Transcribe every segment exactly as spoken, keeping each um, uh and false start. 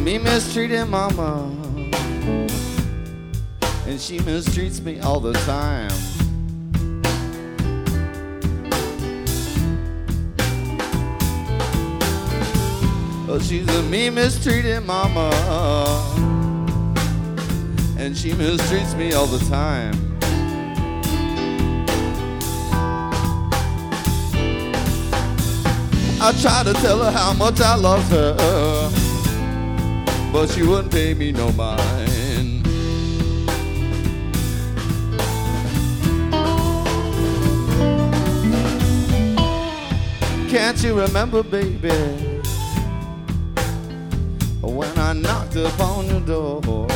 me mistreating mama, and she mistreats me all the time. Oh, she's a me mistreating mama, and she mistreats me all the time. I tried to tell her how much I loved her, but she wouldn't pay me no mind. Can't you remember, baby, when I knocked upon your door?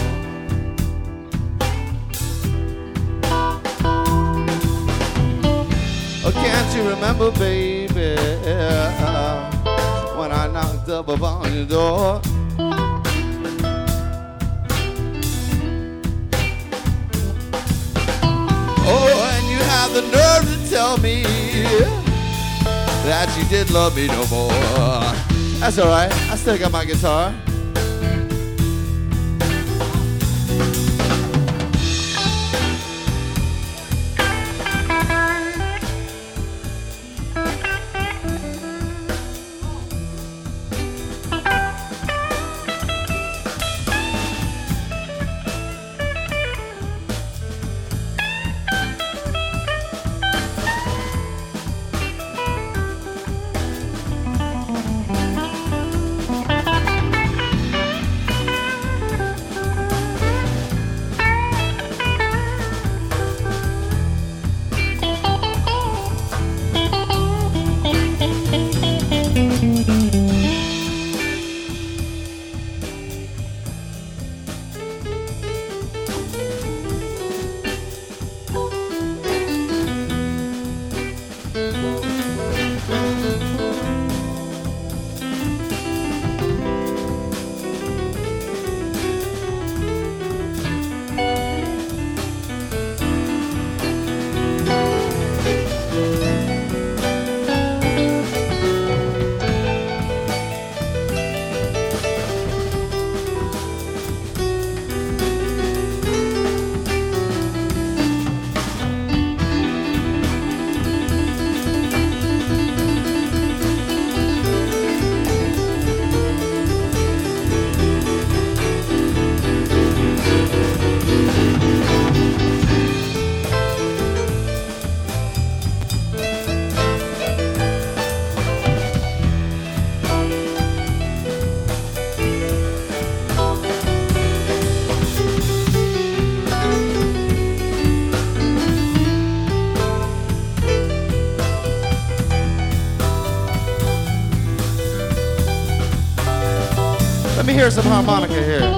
Oh, can't you remember, baby, when I knocked up upon your door? Oh, and you have the nerve to tell me that you did love me no more. That's all right, I still got my guitar. Let me hear some harmonica here.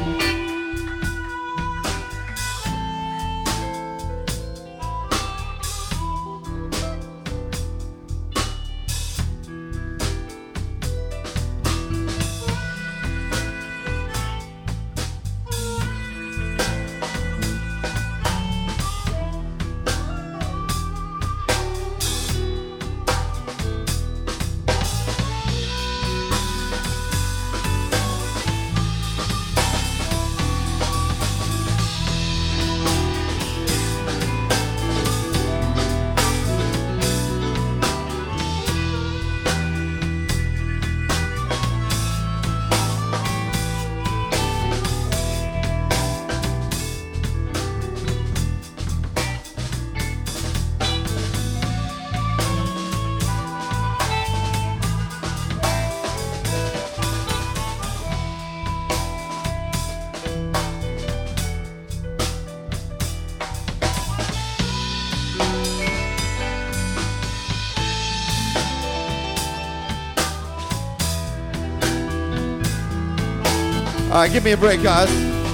All right, give me a break, guys.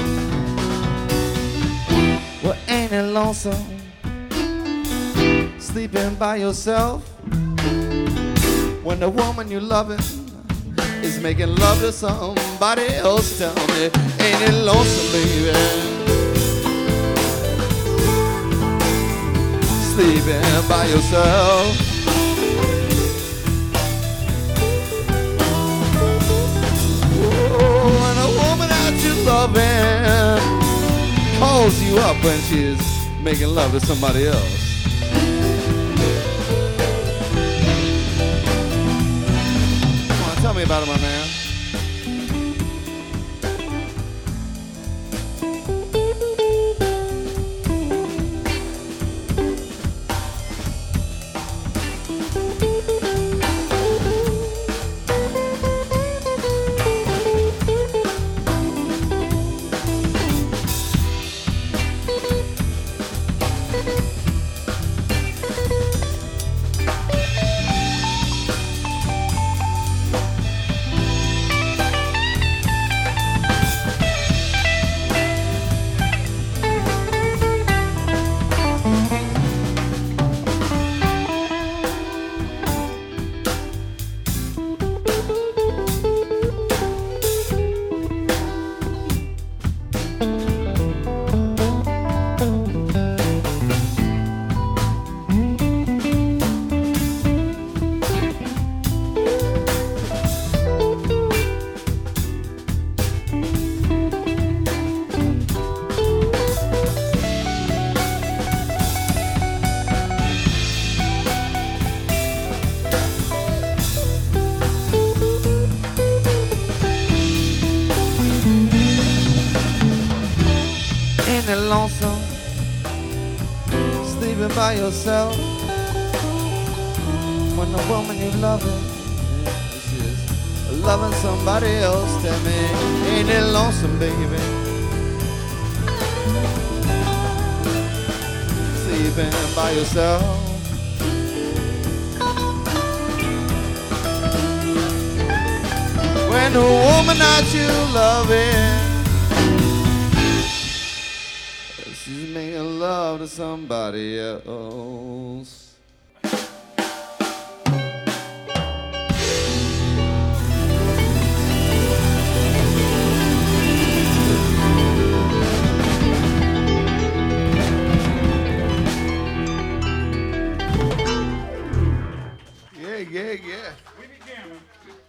Well, ain't it lonesome sleeping by yourself when the woman you loving is making love to somebody else? Tell me, ain't it lonesome, baby, sleeping by yourself? Oh, and a loving calls you up when she's making love to somebody else. Come on, tell me about it, my man. Ain't it lonesome sleeping by yourself when the woman you loving is loving somebody else? Tell me, ain't it lonesome, baby, sleeping by yourself? When the woman that you loving, she's making love to somebody else. Yeah, yeah, yeah. We be jamming.